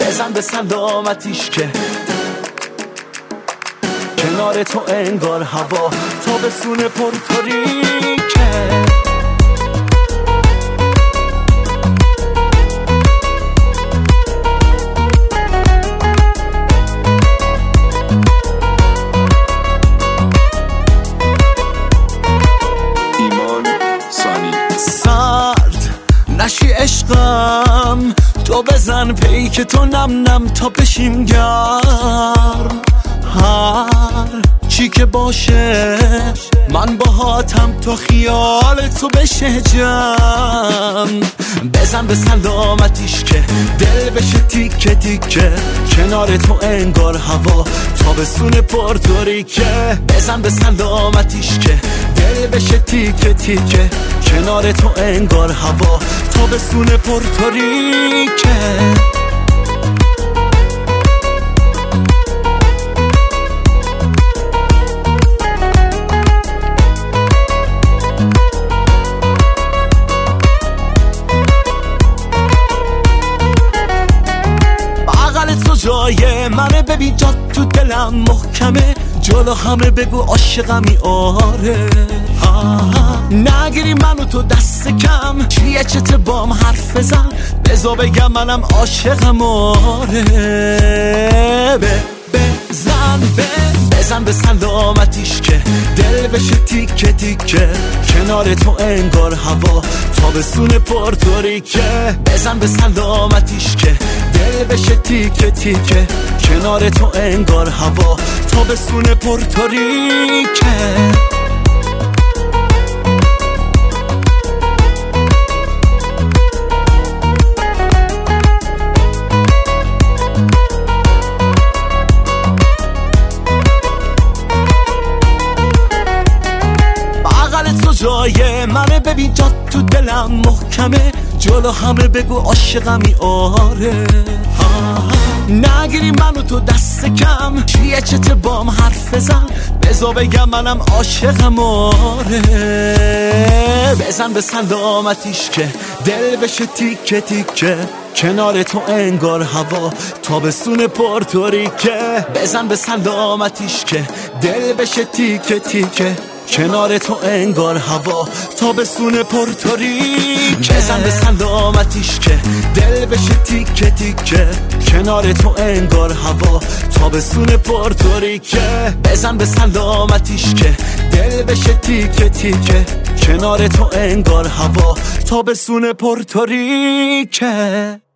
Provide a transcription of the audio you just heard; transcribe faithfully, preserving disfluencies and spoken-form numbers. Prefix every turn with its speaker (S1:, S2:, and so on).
S1: بزن به سلامتیش که کنار تو انگار هوا تابستون پرتوریکه. سرد نشی عشقم، تو بزن پیک تو نم نم تا بشیم گرم. هر چی که باشه من باهاتم تا خیال تو بشه جمع. بزن به سلامتیش که دل بشه تیکه تیکه کنار تو انگار هوا تابستون پرتوریکه. بزن به سلامتیش که دل بشه تیکه تیکه کنار تو انگار هوا تابستون پرتوریکه. جای منه ببین جا تو دلم محکمه، جلو همه بگو عاشقمی آره. نگیری منو تو دست کم چیه چت بام حرف بزن بزا بگم منم عاشقم آره. بزن بزن به سلامتیش که دل بشه تیکه تیکه کنار تو انگار هوا تابستون پرتوریکه. بزن به سلامتیش که دل بشه تیکه تیکه کنار تو انگار هوا تابستون پرتوریکه. جای منه ببین جا تو دلم محکمه، جلو همه بگو عاشقمی آره. نگیری منو تو دست کم چیه چت بام حرف بزن بزا بگم منم عاشقم آره. بزن به سلامتیش که دل بشه تیکه تیکه کنار تو انگار هوا تابستون پرتوریکه. بزن به سلامتیش که دل بشه تیکه تیکه کنار تو انگار هوا تابستون پرتوریکه. بزن به سلامتیش که دل بشه تیکه تیکه کنار تو انگار هوا تابستون پرتوریکه. بزن به سلامتیش که دل بشه تیکه تیکه کنار تو انگار هوا تابستون پرتوریکه.